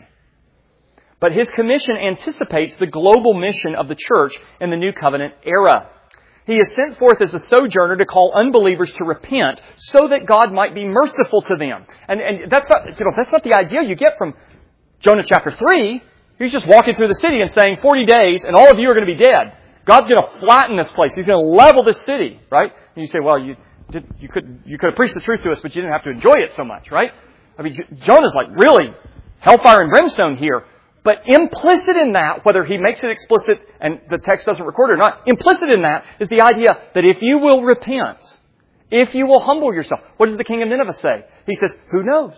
But his commission anticipates the global mission of the church in the New Covenant era. He is sent forth as a sojourner to call unbelievers to repent so that God might be merciful to them. And that's not the idea you get from Jonah chapter 3. He's just walking through the city and saying 40 days and all of you are going to be dead. God's going to flatten this place. He's going to level this city, right? And you say, well, you could have preached the truth to us, but you didn't have to enjoy it so much, right? Jonah's like really hellfire and brimstone here. But implicit in that, whether he makes it explicit and the text doesn't record it or not, implicit in that is the idea that if you will repent, if you will humble yourself, what does the king of Nineveh say? He says, who knows?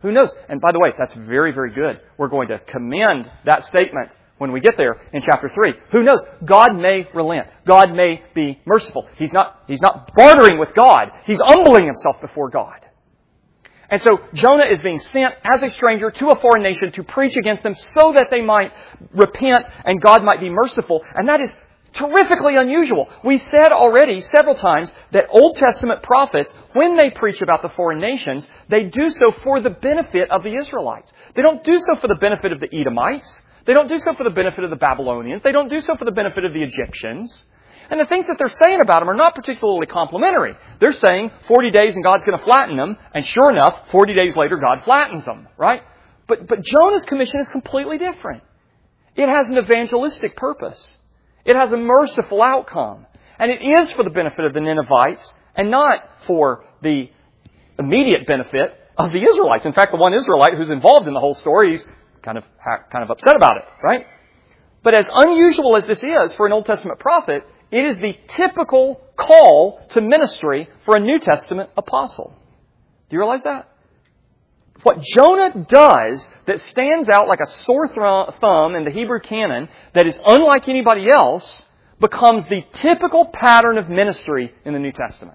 Who knows? And by the way, that's very, very good. We're going to commend that statement when we get there in chapter 3. Who knows? God may relent. God may be merciful. He's not bartering with God. He's humbling himself before God. And so Jonah is being sent as a stranger to a foreign nation to preach against them so that they might repent and God might be merciful. And that is terrifically unusual. We said already several times that Old Testament prophets, when they preach about the foreign nations, they do so for the benefit of the Israelites. They don't do so for the benefit of the Edomites. They don't do so for the benefit of the Babylonians. They don't do so for the benefit of the Egyptians. And the things that they're saying about them are not particularly complimentary. They're saying 40 days and God's going to flatten them. And sure enough, 40 days later, God flattens them, right? But Jonah's commission is completely different. It has an evangelistic purpose. It has a merciful outcome. And it is for the benefit of the Ninevites and not for the immediate benefit of the Israelites. In fact, the one Israelite who's involved in the whole story is kind of upset about it, right? But as unusual as this is for an Old Testament prophet, it is the typical call to ministry for a New Testament apostle. Do you realize that? What Jonah does that stands out like a sore thumb in the Hebrew canon that is unlike anybody else becomes the typical pattern of ministry in the New Testament.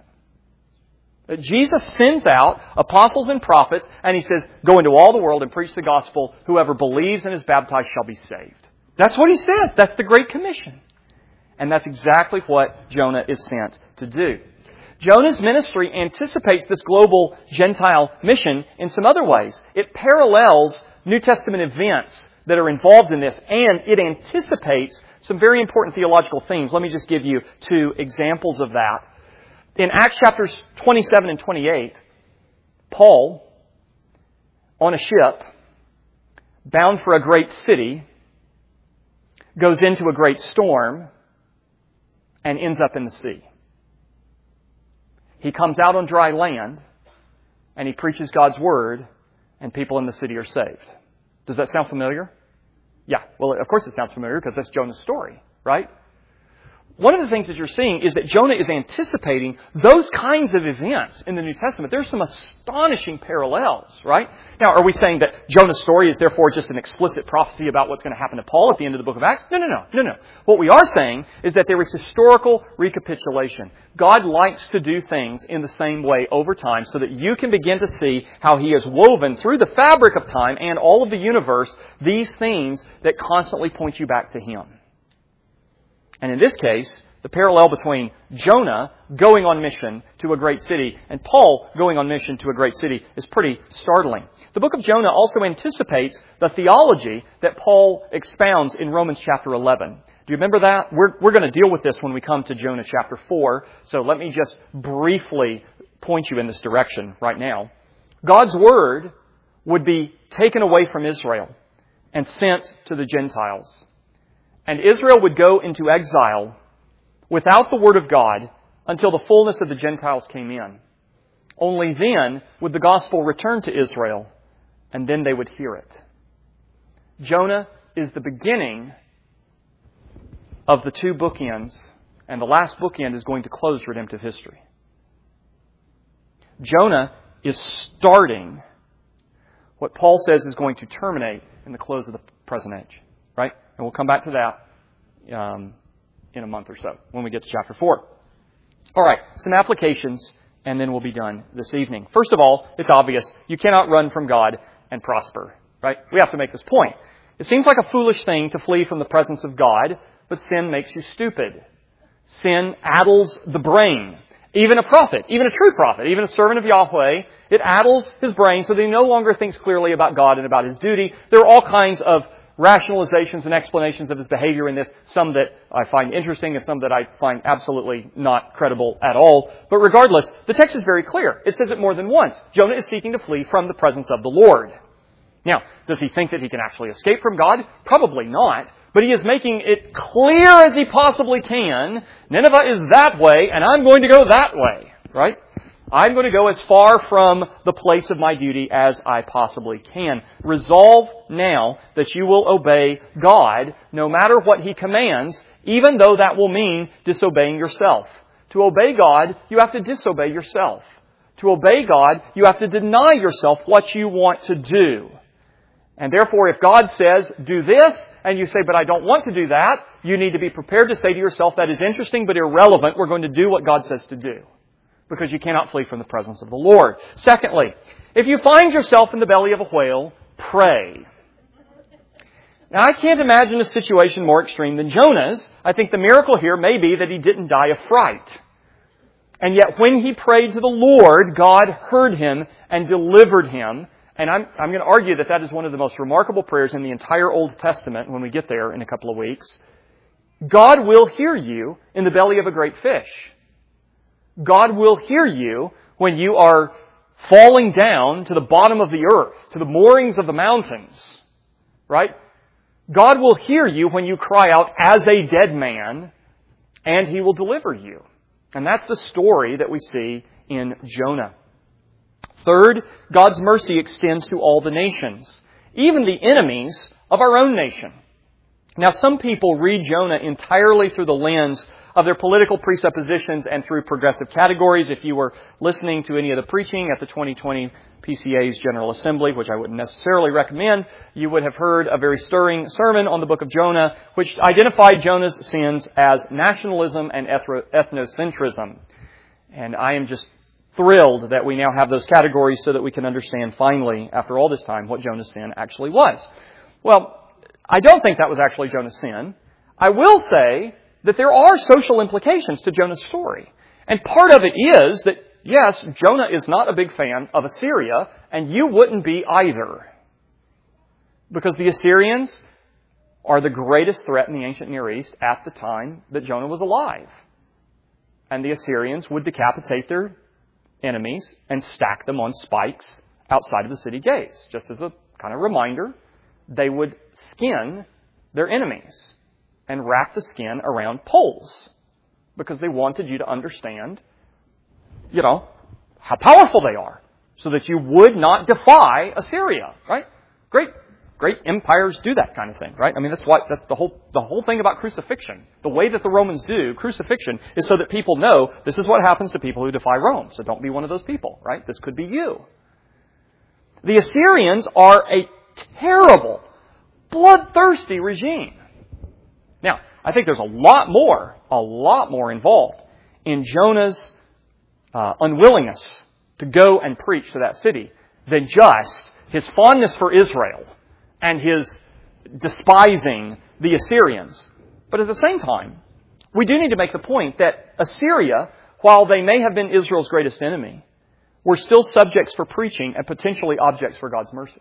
That Jesus sends out apostles and prophets and He says, go into all the world and preach the gospel. Whoever believes and is baptized shall be saved. That's what He says. That's the Great Commission. And that's exactly what Jonah is sent to do. Jonah's ministry anticipates this global Gentile mission in some other ways. It parallels New Testament events that are involved in this, and it anticipates some very important theological themes. Let me just give you 2 examples of that. In Acts chapters 27 and 28, Paul, on a ship, bound for a great city, goes into a great storm and ends up in the sea. He comes out on dry land and he preaches God's Word and people in the city are saved. Does that sound familiar? Yeah, well, of course it sounds familiar because that's Jonah's story, right? One of the things that you're seeing is that Jonah is anticipating those kinds of events in the New Testament. There's some astonishing parallels, right? Now, are we saying that Jonah's story is therefore just an explicit prophecy about what's going to happen to Paul at the end of the book of Acts? No. What we are saying is that there is historical recapitulation. God likes to do things in the same way over time so that you can begin to see how He has woven through the fabric of time and all of the universe these themes that constantly point you back to Him. And in this case, the parallel between Jonah going on mission to a great city and Paul going on mission to a great city is pretty startling. The book of Jonah also anticipates the theology that Paul expounds in Romans chapter 11. Do you remember that? We're going to deal with this when we come to Jonah chapter 4. So let me just briefly point you in this direction right now. God's Word would be taken away from Israel and sent to the Gentiles. And Israel would go into exile without the Word of God until the fullness of the Gentiles came in. Only then would the gospel return to Israel, and then they would hear it. Jonah is the beginning of the 2 bookends, and the last bookend is going to close redemptive history. Jonah is starting what Paul says is going to terminate in the close of the present age. Right? And we'll come back to that in a month or so when we get to chapter 4. All right, some applications, and then we'll be done this evening. First of all, it's obvious. You cannot run from God and prosper. Right? We have to make this point. It seems like a foolish thing to flee from the presence of God, but sin makes you stupid. Sin addles the brain. Even a prophet, even a true prophet, even a servant of Yahweh, it addles his brain so that he no longer thinks clearly about God and about his duty. There are all kinds of rationalizations and explanations of his behavior in this, some that I find interesting and some that I find absolutely not credible at all. But regardless, the text is very clear. It says it more than once. Jonah is seeking to flee from the presence of the Lord. Now, does he think that he can actually escape from God? Probably not. But he is making it clear as he possibly can, Nineveh is that way, and I'm going to go that way. Right? I'm going to go as far from the place of my duty as I possibly can. Resolve now that you will obey God no matter what He commands, even though that will mean disobeying yourself. To obey God, you have to disobey yourself. To obey God, you have to deny yourself what you want to do. And therefore, if God says, do this, and you say, but I don't want to do that, you need to be prepared to say to yourself, that is interesting but irrelevant. We're going to do what God says to do. Because you cannot flee from the presence of the Lord. Secondly, if you find yourself in the belly of a whale, pray. Now, I can't imagine a situation more extreme than Jonah's. I think the miracle here may be that he didn't die of fright. And yet, when he prayed to the Lord, God heard him and delivered him. And I'm going to argue that that is one of the most remarkable prayers in the entire Old Testament when we get there in a couple of weeks. God will hear you in the belly of a great fish. God will hear you when you are falling down to the bottom of the earth, to the moorings of the mountains. Right? God will hear you when you cry out as a dead man, and He will deliver you. And that's the story that we see in Jonah. Third, God's mercy extends to all the nations, even the enemies of our own nation. Now, some people read Jonah entirely through the lens of their political presuppositions and through progressive categories. If you were listening to any of the preaching at the 2020 PCA's General Assembly, which I wouldn't necessarily recommend, you would have heard a very stirring sermon on the book of Jonah, which identified Jonah's sins as nationalism and ethnocentrism. And I am just thrilled that we now have those categories so that we can understand finally, after all this time, what Jonah's sin actually was. Well, I don't think that was actually Jonah's sin. I will say that there are social implications to Jonah's story. And part of it is that, yes, Jonah is not a big fan of Assyria, and you wouldn't be either. Because the Assyrians are the greatest threat in the ancient Near East at the time that Jonah was alive. And the Assyrians would decapitate their enemies and stack them on spikes outside of the city gates. Just as a kind of reminder, they would skin their enemies and wrap the skin around poles because they wanted you to understand, how powerful they are so that you would not defy Assyria, right? Great empires do that kind of thing, right? I mean, that's the whole thing about crucifixion. The way that the Romans do crucifixion is so that people know this is what happens to people who defy Rome. So don't be one of those people, right? This could be you. The Assyrians are a terrible, bloodthirsty regime. Now, I think there's a lot more involved in Jonah's unwillingness to go and preach to that city than just his fondness for Israel and his despising the Assyrians. But at the same time, we do need to make the point that Assyria, while they may have been Israel's greatest enemy, were still subjects for preaching and potentially objects for God's mercy.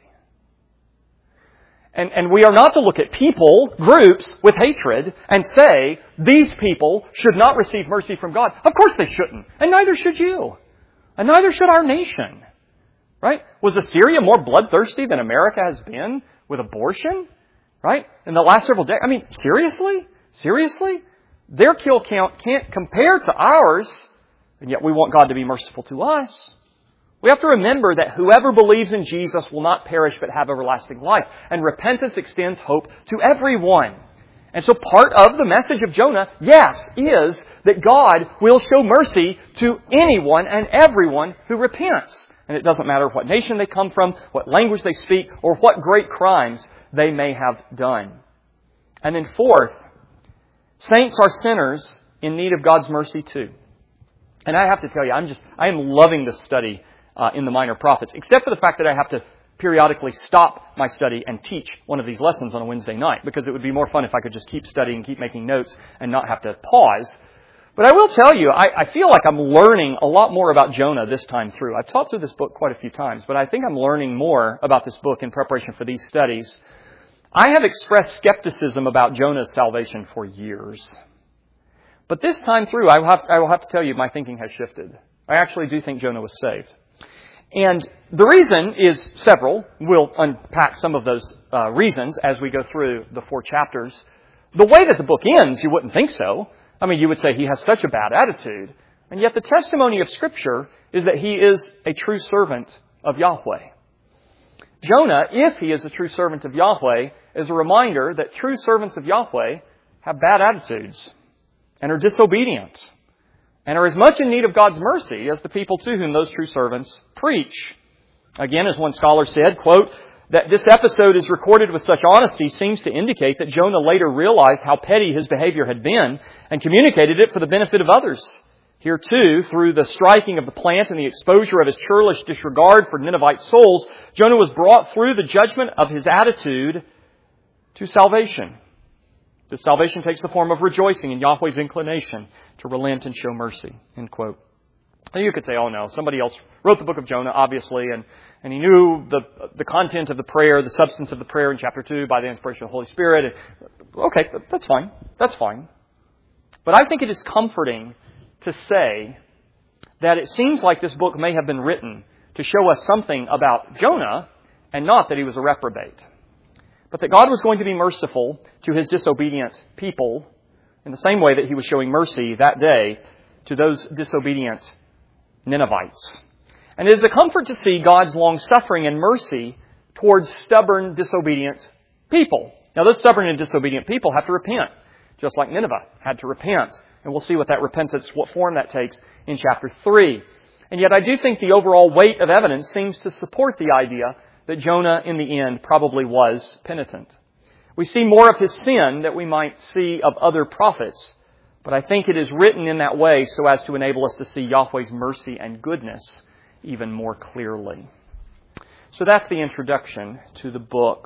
And we are not to look at people, groups, with hatred and say, these people should not receive mercy from God. Of course they shouldn't. And neither should you. And neither should our nation. Right? Was Assyria more bloodthirsty than America has been with abortion? Right? In the last several days. I mean, seriously? Seriously? Their kill count can't compare to ours. And yet we want God to be merciful to us. We have to remember that whoever believes in Jesus will not perish but have everlasting life. And repentance extends hope to everyone. And so part of the message of Jonah, yes, is that God will show mercy to anyone and everyone who repents. And it doesn't matter what nation they come from, what language they speak, or what great crimes they may have done. And then fourth, saints are sinners in need of God's mercy too. And I have to tell you, I am loving this study in the Minor Prophets, except for the fact that I have to periodically stop my study and teach one of these lessons on a Wednesday night, because it would be more fun if I could just keep studying, keep making notes, and not have to pause. But I will tell you, I feel like I'm learning a lot more about Jonah this time through. I've taught through this book quite a few times, but I think I'm learning more about this book in preparation for these studies. I have expressed skepticism about Jonah's salvation for years. But this time through, I will have to tell you, my thinking has shifted. I actually do think Jonah was saved. And the reason is several. We'll unpack some of those reasons as we go through the 4 chapters. The way that the book ends, you wouldn't think so. I mean, you would say he has such a bad attitude. And yet the testimony of Scripture is that he is a true servant of Yahweh. Jonah, if he is a true servant of Yahweh, is a reminder that true servants of Yahweh have bad attitudes and are disobedient and are as much in need of God's mercy as the people to whom those true servants preach. Again, as one scholar said, quote, that this episode is recorded with such honesty seems to indicate that Jonah later realized how petty his behavior had been and communicated it for the benefit of others. Here too, through the striking of the plant and the exposure of his churlish disregard for Ninevite souls, Jonah was brought through the judgment of his attitude to salvation. This salvation takes the form of rejoicing in Yahweh's inclination to relent and show mercy. End quote. And you could say, oh no, somebody else wrote the book of Jonah, obviously, and he knew the content of the prayer, the substance of the prayer in chapter 2 by the inspiration of the Holy Spirit. Okay, that's fine. That's fine. But I think it is comforting to say that it seems like this book may have been written to show us something about Jonah and not that he was a reprobate. But that God was going to be merciful to His disobedient people in the same way that He was showing mercy that day to those disobedient Ninevites. And it is a comfort to see God's long-suffering and mercy towards stubborn, disobedient people. Now, those stubborn and disobedient people have to repent, just like Nineveh had to repent. And we'll see what that repentance, what form that takes in chapter 3. And yet I do think the overall weight of evidence seems to support the idea that Jonah, in the end, probably was penitent. We see more of his sin that we might see of other prophets, but I think it is written in that way so as to enable us to see Yahweh's mercy and goodness even more clearly. So that's the introduction to the book.